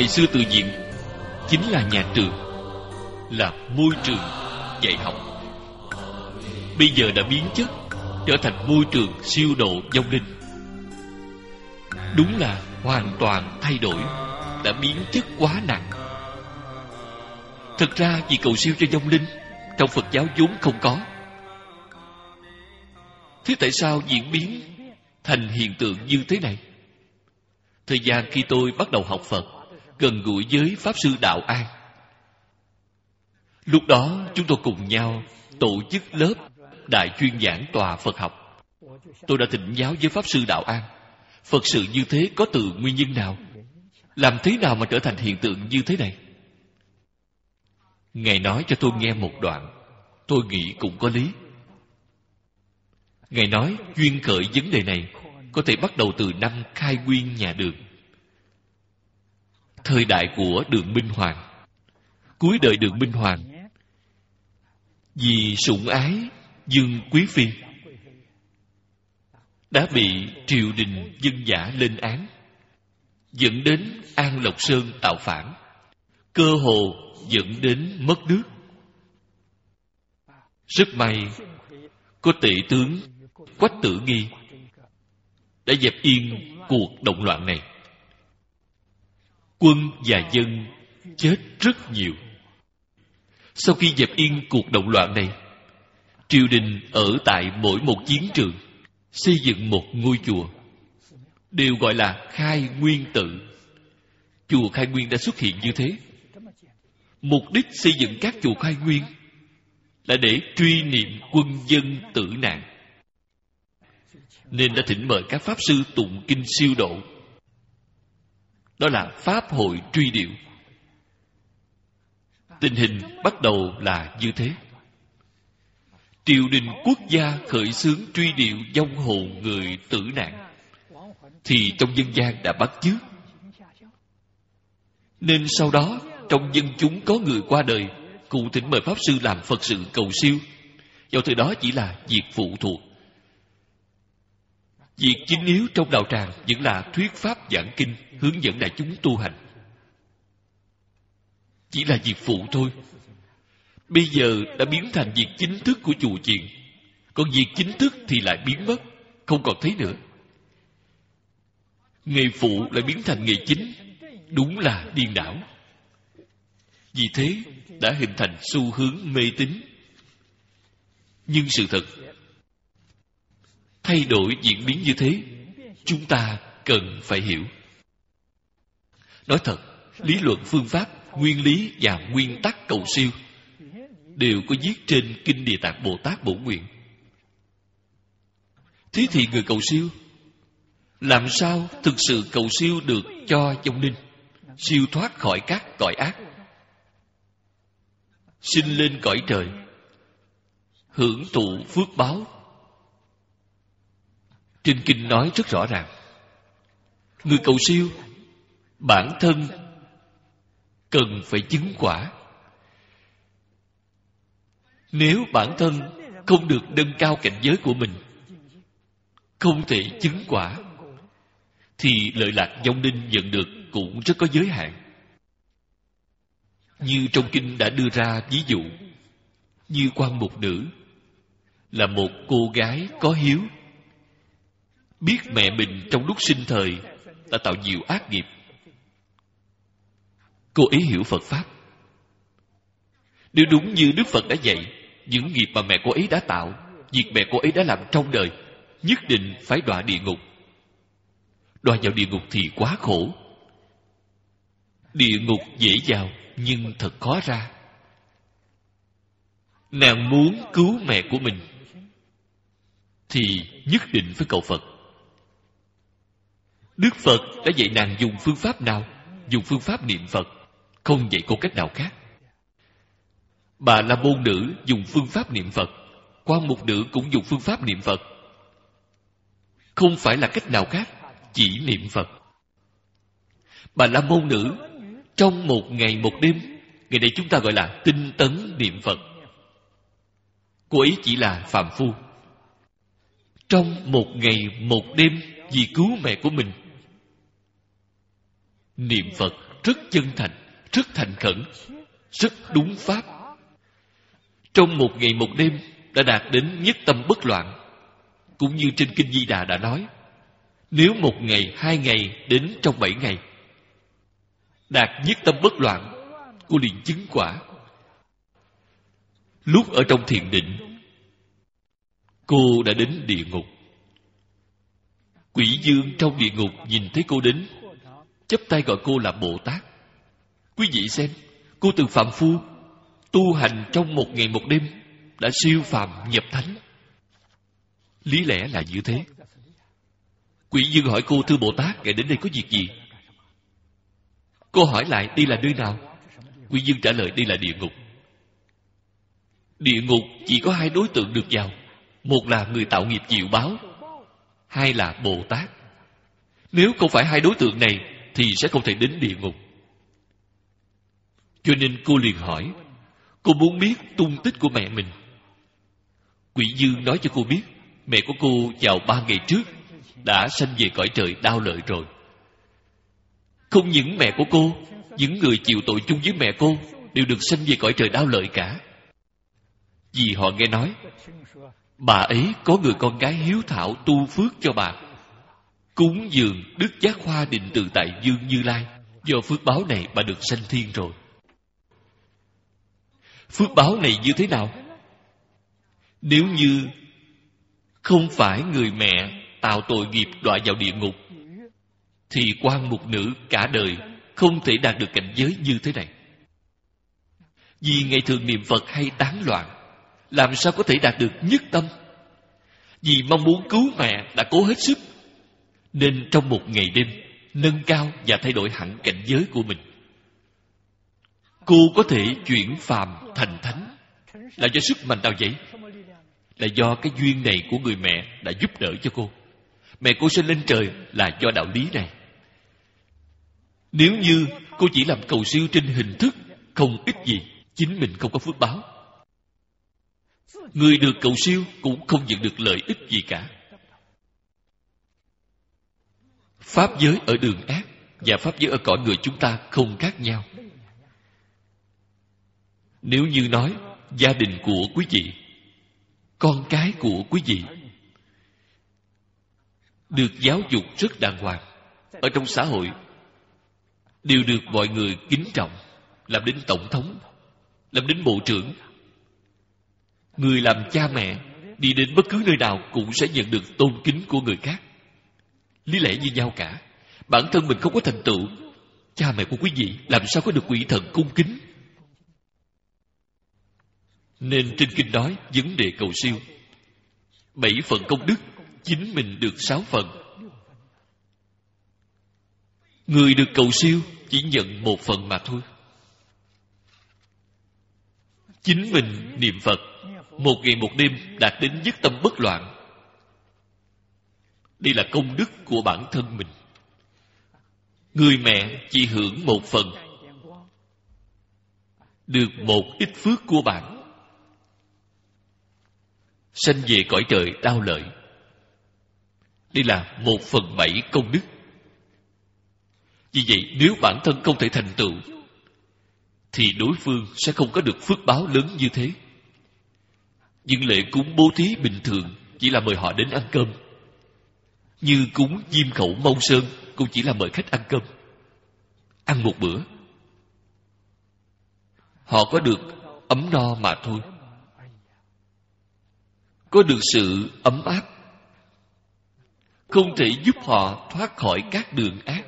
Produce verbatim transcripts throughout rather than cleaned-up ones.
xưa Từ Viện chính là nhà trường, là môi trường dạy học. Bây giờ đã biến chất trở thành môi trường siêu độ vong linh. Đúng là hoàn toàn thay đổi, đã biến chất quá nặng. Thực ra vì cầu siêu cho vong linh trong Phật giáo vốn không có. Thế tại sao diễn biến thành hiện tượng như thế này? Thời gian khi tôi bắt đầu học Phật, gần gũi với Pháp Sư Đạo An, lúc đó chúng tôi cùng nhau tổ chức lớp đại chuyên giảng tòa Phật học. Tôi đã thỉnh giáo với Pháp Sư Đạo An, Phật sự như thế có từ nguyên nhân nào? Làm thế nào mà trở thành hiện tượng như thế này? Ngài nói cho tôi nghe một đoạn, tôi nghĩ cũng có lý. Ngài nói duyên khởi vấn đề này có thể bắt đầu từ năm khai nguyên nhà Đường, thời đại của Đường Minh Hoàng. Cuối đời Đường Minh Hoàng, vì sủng ái Dương Quý Phi, đã bị triều đình dân dã lên án, dẫn đến An Lộc Sơn tạo phản, cơ hồ dẫn đến mất nước. Rất may có tể tướng Quách Tử Nghi đã dẹp yên cuộc động loạn này. Quân và dân chết rất nhiều. Sau khi dẹp yên cuộc động loạn này, triều đình ở tại mỗi một chiến trường xây dựng một ngôi chùa, đều gọi là Khai Nguyên Tự. Chùa Khai Nguyên đã xuất hiện như thế. Mục đích xây dựng các chùa Khai Nguyên là để truy niệm quân dân tử nạn, nên đã thỉnh mời các pháp sư tụng kinh siêu độ. Đó là pháp hội truy điệu. Tình hình bắt đầu là như thế. Triều đình quốc gia khởi xướng truy điệu vong hồn người tử nạn, thì trong dân gian đã bắt chước. Nên sau đó trong dân chúng có người qua đời, cụ thỉnh mời pháp sư làm Phật sự cầu siêu. Do từ đó chỉ là việc phụ thuộc. Việc chính yếu trong đạo tràng vẫn là thuyết pháp giảng kinh, hướng dẫn đại chúng tu hành. Chỉ là việc phụ thôi. Bây giờ đã biến thành việc chính thức của chùa chiền, còn việc chính thức thì lại biến mất, không còn thấy nữa. Nghề phụ lại biến thành nghề chính, đúng là điên đảo. Vì thế đã hình thành xu hướng mê tín. Nhưng sự thật, thay đổi diễn biến như thế, chúng ta cần phải hiểu. Nói thật, lý luận phương pháp, nguyên lý và nguyên tắc cầu siêu đều có viết trên Kinh Địa Tạng Bồ Tát Bổ Nguyện. Thế thì người cầu siêu làm sao thực sự cầu siêu được cho vong linh, siêu thoát khỏi các cõi ác, sinh lên cõi trời, hưởng thụ phước báo? Trên kinh nói rất rõ ràng, người cầu siêu bản thân cần phải chứng quả. Nếu bản thân không được nâng cao cảnh giới của mình, không thể chứng quả, thì lợi lạc vong linh nhận được cũng rất có giới hạn. Như trong kinh đã đưa ra ví dụ, như Quan Mục Nữ là một cô gái có hiếu, biết mẹ mình trong lúc sinh thời đã tạo nhiều ác nghiệp. Cô ấy hiểu Phật Pháp. Nếu đúng như Đức Phật đã dạy, những nghiệp mà mẹ cô ấy đã tạo, việc mẹ cô ấy đã làm trong đời, nhất định phải đọa địa ngục. Đọa vào địa ngục thì quá khổ. Địa ngục dễ vào, nhưng thật khó ra. Nàng muốn cứu mẹ của mình thì nhất định phải cầu Phật. Đức Phật đã dạy nàng dùng phương pháp nào? Dùng phương pháp niệm Phật, không dạy cô cách nào khác. Bà La Môn Nữ dùng phương pháp niệm Phật, Quan Mục Nữ cũng dùng phương pháp niệm Phật. Không phải là cách nào khác, chỉ niệm Phật. Bà La Môn Nữ trong một ngày một đêm, ngày nay chúng ta gọi là tinh tấn niệm Phật. Cô ấy chỉ là phàm phu. Trong một ngày một đêm vì cứu mẹ của mình, niệm Phật rất chân thành, rất thành khẩn, rất đúng pháp. Trong một ngày một đêm đã đạt đến nhất tâm bất loạn. Cũng như trên Kinh Di Đà đã nói, nếu một ngày, hai ngày đến trong bảy ngày đạt nhất tâm bất loạn, cô liền chứng quả. Lúc ở trong thiền định, cô đã đến địa ngục. Quỷ dương trong địa ngục nhìn thấy cô đến, chắp tay gọi cô là Bồ Tát. Quý vị xem, cô từ phàm phu tu hành trong một ngày một đêm đã siêu phàm nhập thánh. Lý lẽ là như thế. Quỷ dương hỏi cô, thưa Bồ Tát, ngài đến đây có việc gì? Cô hỏi lại, đây là nơi nào? Quỷ dương trả lời, đây là địa ngục. Địa ngục chỉ có hai đối tượng được vào. Một là người tạo nghiệp chịu báo, hai là Bồ Tát. Nếu không phải hai đối tượng này thì sẽ không thể đến địa ngục. Cho nên cô liền hỏi, cô muốn biết tung tích của mẹ mình. Quỷ dương nói cho cô biết, mẹ của cô vào ba ngày trước đã sanh về cõi trời đau lợi rồi. Không những mẹ của cô, những người chịu tội chung với mẹ cô đều được sanh về cõi trời đau lợi cả. Vì họ nghe nói bà ấy có người con gái hiếu thảo tu phước cho bà, cúng dường đức giác hoa định từ tại Dương Như Lai. Do phước báo này bà được sanh thiên rồi. Phước báo này như thế nào? Nếu như không phải người mẹ tạo tội nghiệp đọa vào địa ngục, thì quan mục nữ cả đời không thể đạt được cảnh giới như thế này. Vì ngày thường niệm Phật hay tán loạn, làm sao có thể đạt được nhất tâm? Vì mong muốn cứu mẹ đã cố hết sức, nên trong một ngày đêm nâng cao và thay đổi hẳn cảnh giới của mình. Cô có thể chuyển phàm thành thánh là do sức mạnh nào vậy? Là do cái duyên này của người mẹ đã giúp đỡ cho cô. Mẹ cô sinh lên trời là do đạo lý này. Nếu như cô chỉ làm cầu siêu trên hình thức, không ích gì, chính mình không có phước báo. Người được cầu siêu cũng không nhận được lợi ích gì cả. Pháp giới ở đường ác và pháp giới ở cõi người chúng ta không khác nhau. Nếu như nói gia đình của quý vị, con cái của quý vị được giáo dục rất đàng hoàng, ở trong xã hội đều được mọi người kính trọng, làm đến tổng thống, làm đến bộ trưởng. Người làm cha mẹ đi đến bất cứ nơi nào cũng sẽ nhận được tôn kính của người khác. Lý lẽ như nhau cả. Bản thân mình không có thành tựu, cha mẹ của quý vị làm sao có được quỷ thần cung kính? Nên trên kinh nói vấn đề cầu siêu, bảy phần công đức, chính mình được sáu phần. Người được cầu siêu chỉ nhận một phần mà thôi. Chính mình niệm Phật một ngày một đêm đạt đến nhất tâm bất loạn, đây là công đức của bản thân mình. Người mẹ chỉ hưởng một phần, được một ít phước của bạn, sanh về cõi trời đau lợi. Đây là một phần bảy công đức. Vì vậy nếu bản thân không thể thành tựu, thì đối phương sẽ không có được phước báo lớn như thế. Những lễ cúng bố thí bình thường chỉ là mời họ đến ăn cơm, như cúng diêm khẩu mông sơn cũng chỉ là mời khách ăn cơm, ăn một bữa. Họ có được ấm no mà thôi, có được sự ấm áp, không thể giúp họ thoát khỏi các đường ác.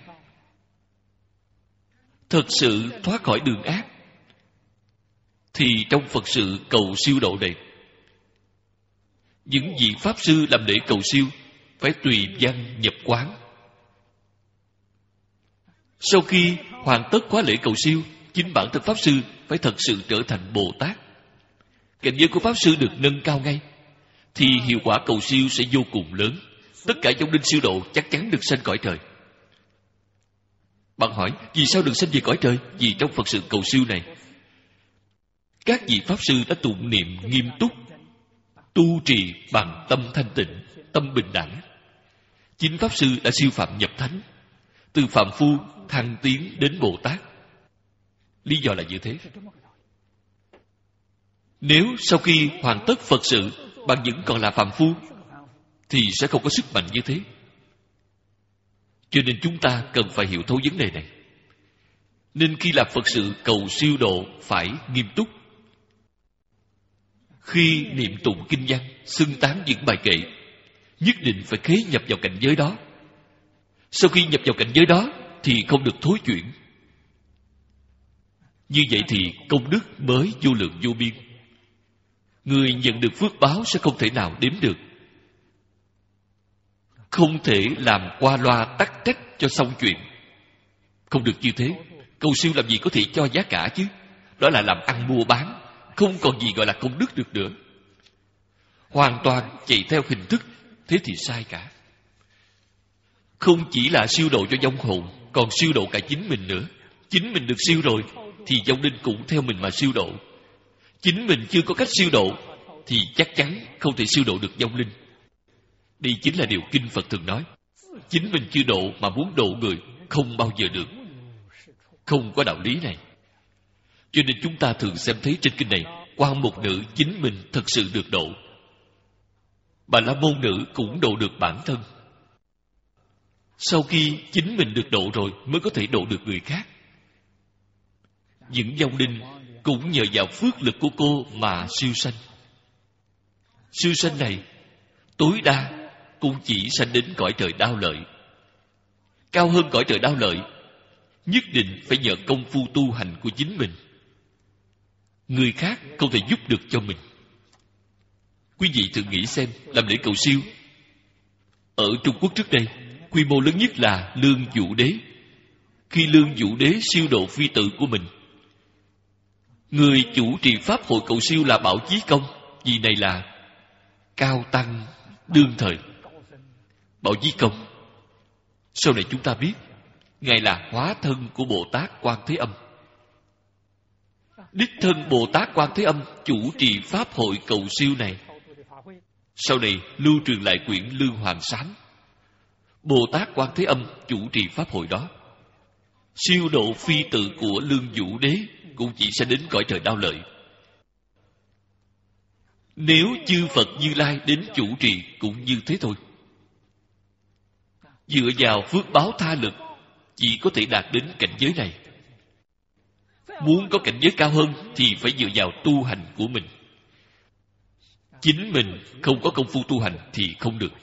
Thật sự thoát khỏi đường ác thì trong Phật sự cầu siêu độ này, những vị Pháp Sư làm lễ cầu siêu phải tùy văn nhập quán. Sau khi hoàn tất khóa lễ cầu siêu, chính bản thân Pháp Sư phải thật sự trở thành Bồ Tát. Cảnh giới của Pháp Sư được nâng cao ngay, thì hiệu quả cầu siêu sẽ vô cùng lớn. Tất cả vong linh siêu độ chắc chắn được sanh cõi trời. Bạn hỏi, vì sao được sanh về cõi trời? Vì trong Phật sự cầu siêu này, các vị Pháp Sư đã tụng niệm nghiêm túc, tu trì bằng tâm thanh tịnh, tâm bình đẳng. Chính Pháp Sư đã siêu phạm nhập thánh, từ phạm phu thăng tiến đến Bồ Tát. Lý do là như thế. Nếu sau khi hoàn tất Phật sự bạn vẫn còn là phàm phu thì sẽ không có sức mạnh như thế. Cho nên chúng ta cần phải hiểu thấu vấn đề này. Nên khi làm Phật sự cầu siêu độ phải nghiêm túc. Khi niệm tụng kinh văn, xưng tán những bài kệ, nhất định phải khế nhập vào cảnh giới đó. Sau khi nhập vào cảnh giới đó thì không được thối chuyển. Như vậy thì công đức mới vô lượng vô biên. Người nhận được phước báo sẽ không thể nào đếm được. Không thể làm qua loa tắc trách cho xong chuyện. Không được như thế. Cầu siêu làm gì có thể cho giá cả chứ. Đó là làm ăn mua bán. Không còn gì gọi là công đức được nữa. Hoàn toàn chạy theo hình thức. Thế thì sai cả. Không chỉ là siêu độ cho vong hồn, còn siêu độ cả chính mình nữa. Chính mình được siêu rồi thì vong linh cũng theo mình mà siêu độ. Chính mình chưa có cách siêu độ thì chắc chắn không thể siêu độ được vong linh. Đây chính là điều Kinh Phật thường nói. Chính mình chưa độ mà muốn độ người không bao giờ được. Không có đạo lý này. Cho nên chúng ta thường xem thấy trên kinh này, quan mục nữ chính mình thật sự được độ. Bà la môn nữ cũng độ được bản thân. Sau khi chính mình được độ rồi mới có thể độ được người khác. Những vong linh cũng nhờ vào phước lực của cô mà siêu sanh. Siêu sanh này tối đa cũng chỉ sanh đến cõi trời Đao Lợi. Cao hơn cõi trời Đao Lợi, nhất định phải nhờ công phu tu hành của chính mình. Người khác không thể giúp được cho mình. Quý vị thử nghĩ xem, làm lễ cầu siêu ở Trung Quốc trước đây, quy mô lớn nhất là Lương Vũ Đế. Khi Lương Vũ Đế siêu độ phi tử của mình, người chủ trì pháp hội cầu siêu là Bảo Chí Công. Vì này là cao tăng đương thời. Bảo Chí Công sau này chúng ta biết ngài là hóa thân của Bồ Tát Quan Thế Âm. Đích thân Bồ Tát Quan Thế Âm chủ trì pháp hội cầu siêu này. Sau này lưu truyền lại quyển Lương Hoàng Sám. Bồ Tát Quan Thế Âm chủ trì pháp hội đó. Siêu độ phi tử của Lương Vũ Đế cũng chỉ sẽ đến cõi trời Đao Lợi. Nếu chư Phật Như Lai đến chủ trì cũng như thế thôi. Dựa vào phước báo tha lực chỉ có thể đạt đến cảnh giới này. Muốn có cảnh giới cao hơn thì phải dựa vào tu hành của mình. Chính mình không có công phu tu hành thì không được.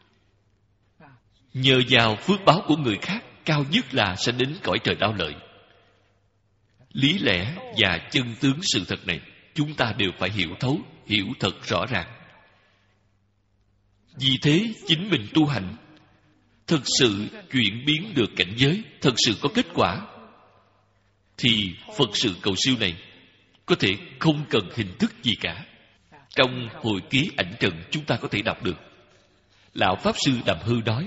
Nhờ vào phước báo của người khác, cao nhất là sẽ đến cõi trời Đao Lợi. Lý lẽ và chân tướng sự thật này chúng ta đều phải hiểu thấu, hiểu thật rõ ràng. Vì thế chính mình tu hành thực sự chuyển biến được cảnh giới, thật sự có kết quả, thì Phật sự cầu siêu này có thể không cần hình thức gì cả. Trong hồi ký ảnh trần chúng ta có thể đọc được. Lão Pháp Sư Đàm Hư nói,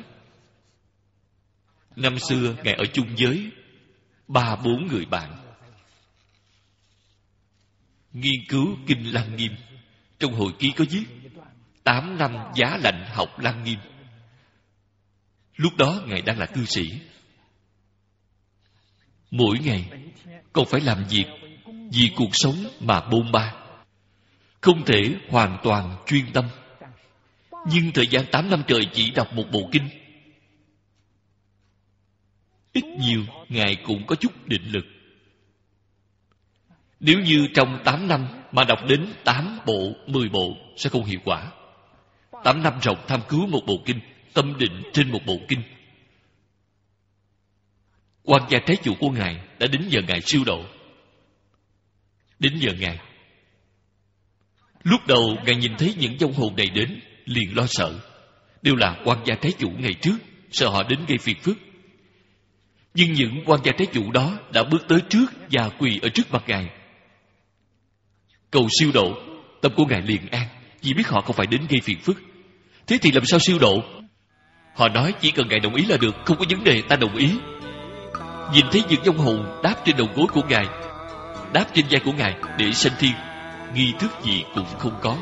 năm xưa ngài ở chung với ba bốn người bạn nghiên cứu kinh Lăng Nghiêm. Trong hồi ký có viết tám năm giá lạnh học Lăng Nghiêm. Lúc đó ngài đang là cư sĩ. Mỗi ngày còn phải làm việc vì cuộc sống mà bôn ba, không thể hoàn toàn chuyên tâm. Nhưng thời gian tám năm trời chỉ đọc một bộ kinh, ít nhiều ngài cũng có chút định lực. Nếu như trong tám năm mà đọc đến tám bộ, mười bộ sẽ không hiệu quả. Tám năm rộng tham cứu một bộ kinh, tâm định trên một bộ kinh. Quan gia trái chủ của ngài đã đến giờ ngài siêu độ. Đến giờ ngài, lúc đầu ngài nhìn thấy những vong hồn này đến liền lo sợ. Đều là quan gia trái chủ ngày trước, sợ họ đến gây phiền phức. Nhưng những quan gia trái chủ đó đã bước tới trước và quỳ ở trước mặt ngài cầu siêu độ. Tâm của ngài liền an, vì biết họ không phải đến gây phiền phức. Thế thì làm sao siêu độ? Họ nói chỉ cần ngài đồng ý là được, không có vấn đề, ta đồng ý. Nhìn thấy những vong hồn đáp trên đầu gối của ngài, đáp trên vai của ngài để sanh thiên, nghi thức gì cũng không có.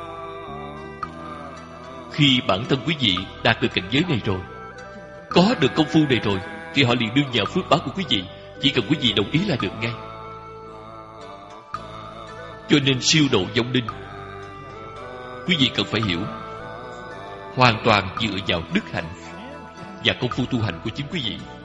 Khi bản thân quý vị đạt được cảnh giới này rồi, có được công phu này rồi, thì họ liền đương nhờ phước báo của quý vị. Chỉ cần quý vị đồng ý là được ngay. Cho nên siêu độ vong linh, quý vị cần phải hiểu, hoàn toàn dựa vào đức hạnh và công phu tu hành của chính quý vị.